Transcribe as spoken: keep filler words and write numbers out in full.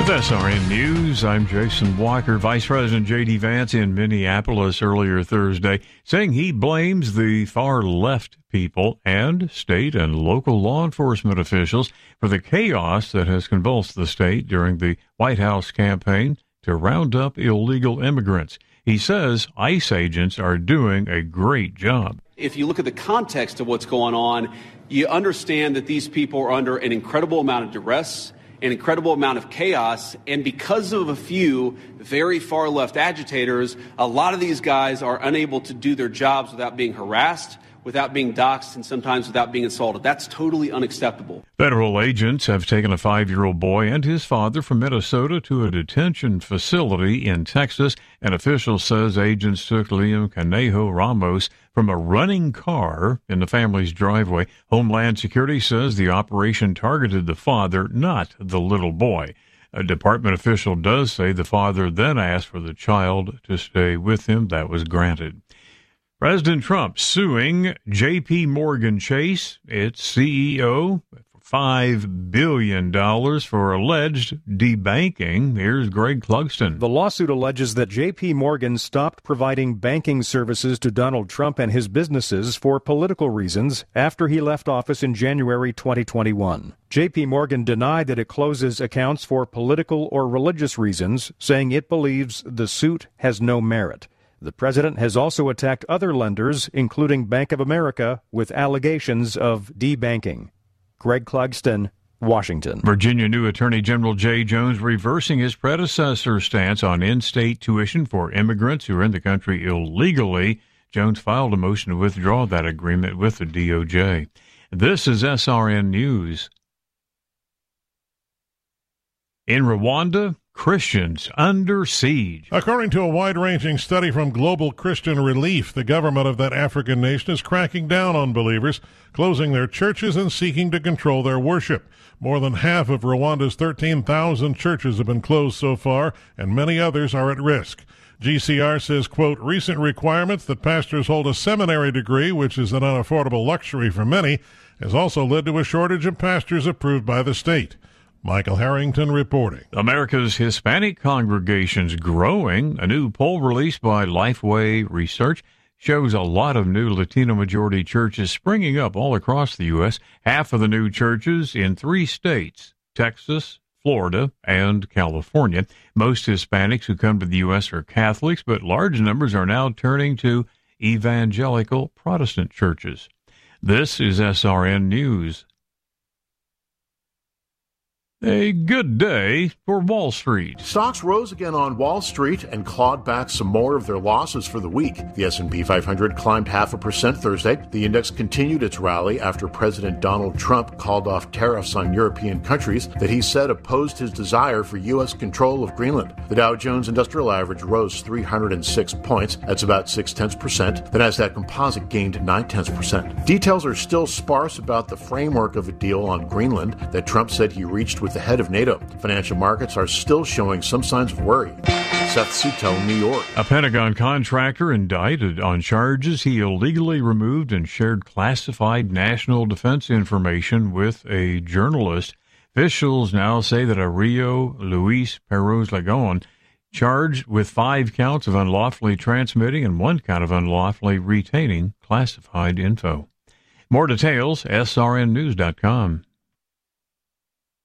With S R N News, I'm Jason Walker. Vice President J D. Vance in Minneapolis earlier Thursday saying he blames the far-left people and state and local law enforcement officials for the chaos that has convulsed the state during the White House campaign to round up illegal immigrants. He says ICE agents are doing a great job. If you look at the context of what's going on, you understand that these people are under an incredible amount of duress, an incredible amount of chaos, and because of a few very far left agitators, a lot of these guys are unable to do their jobs without being harassed, without being doxxed, and sometimes without being assaulted. That's totally unacceptable. Federal agents have taken a five-year-old boy and his father from Minnesota to a detention facility in Texas. An official says agents took Liam Canejo Ramos from a running car in the family's driveway. Homeland Security says the operation targeted the father, not the little boy. A department official does say the father then asked for the child to stay with him. That was granted. President Trump suing J P. Morgan Chase, its C E O, for five billion dollars for alleged debanking. Here's Greg Clugston. The lawsuit alleges that J P. Morgan stopped providing banking services to Donald Trump and his businesses for political reasons after he left office in January twenty twenty-one. J P. Morgan denied that it closes accounts for political or religious reasons, saying it believes the suit has no merit. The president has also attacked other lenders, including Bank of America, with allegations of debanking. Greg Clugston, Washington. Virginia new Attorney General Jay Jones reversing his predecessor's stance on in-state tuition for immigrants who are in the country illegally. Jones filed a motion to withdraw that agreement with the D O J. This is S R N News. In Rwanda, Christians under siege. According to a wide-ranging study from Global Christian Relief, the government of that African nation is cracking down on believers, closing their churches and seeking to control their worship. More than half of Rwanda's thirteen thousand churches have been closed so far, and many others are at risk. G C R says, quote, recent requirements that pastors hold a seminary degree, which is an unaffordable luxury for many, has also led to a shortage of pastors approved by the state. Michael Harrington reporting. America's Hispanic congregations growing. A new poll released by Lifeway Research shows a lot of new Latino-majority churches springing up all across the U S. Half of the new churches in three states, Texas, Florida, and California. Most Hispanics who come to the U S are Catholics, but large numbers are now turning to evangelical Protestant churches. This is S R N News. A good day for Wall Street. Stocks rose again on Wall Street and clawed back some more of their losses for the week. The S and P five hundred climbed half a percent Thursday. The index continued its rally after President Donald Trump called off tariffs on European countries that he said opposed his desire for U S control of Greenland. The Dow Jones Industrial Average rose three hundred six points. That's about six tenths percent. The Nasdaq Composite gained nine tenths percent. Details are still sparse about the framework of a deal on Greenland that Trump said he reached with the head of NATO. Financial markets are still showing some signs of worry. Seth Sutel, New York. A Pentagon contractor indicted on charges he illegally removed and shared classified national defense information with a journalist. Officials now say that Ario Luis Perez Lagon, charged with five counts of unlawfully transmitting and one count of unlawfully retaining classified info. More details, S R N news dot com.